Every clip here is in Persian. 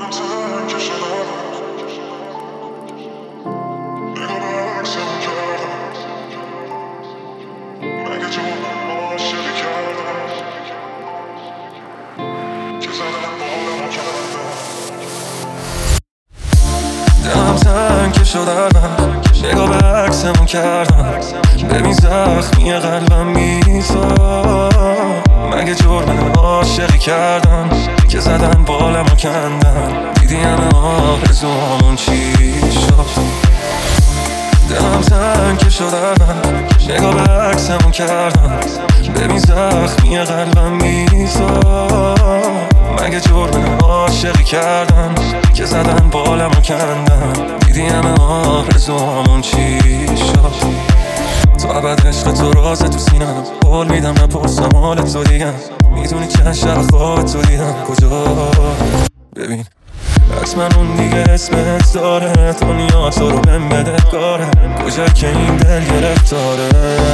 دلم تنگ شده نگاه به عکسمون کردم. ببین زخمی قلبم میسا مگه جرم عاشقی کردم که زدن بالمو کندن. دیدی همه آرزوامون چی شد. دلم تنگ شده نگاه به عکسمون کردم. ببین زخمی قلبم میسا مگه جرم عاشقی کردم که زدن بالمو کندن. دیدی همه آرزوامون چی شد. تو ابد عشق تو راز تو سینم، قول میدم نپرسم حال تو دیگم. میدونی چند شب خواب تو دیدم کجا. ببین حتما اون دیگه اسمت داره، دنیا تو رو بهم بده کاره. کجا که این دل گرفتاره.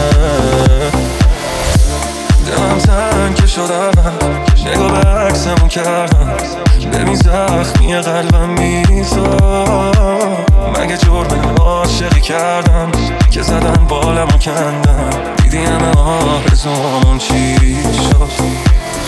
دلم تنگ شده نگاه به عکسمون کردم. ببین زخمی قلبم میسا مگه جرم عاشقی کردم که زدن بالمو کندن. دیدی همه آرزوامون چی شد.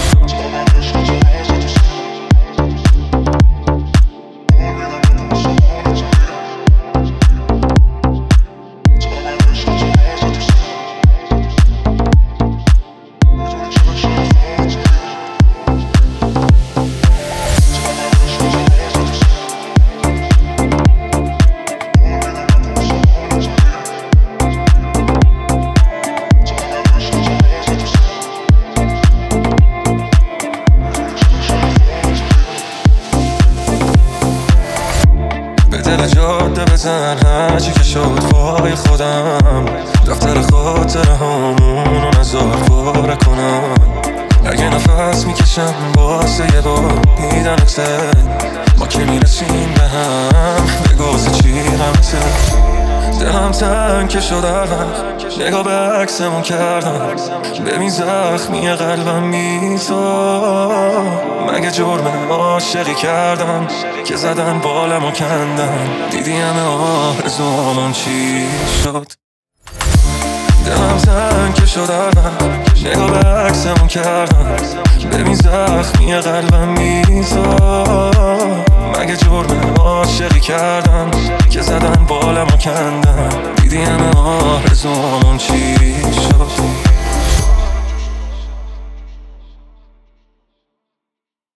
دل جاده بزن هرچی که شد وای خودم. دفتر خاطره هامونو نزار پاره کنم. اگه نفس میکشم واسه یه بار دیدنته، ما که میرسیم به هم بگوزه چی غمته. دلم تنگ شده نگاه به عکسمون کردم. ببین زخمی قلبم میسا مگه جرم عاشقی کردم که زدن بالمو کندن. دیدی همه آرزوامون چی شد. دلم تنگ شده نگاه به عکسمون کردم. ببین زخمی قلبم میسا مگه جرم عاشقی کردم که زدن بالمو کندن. دیدی همه آرزوامون چی شد.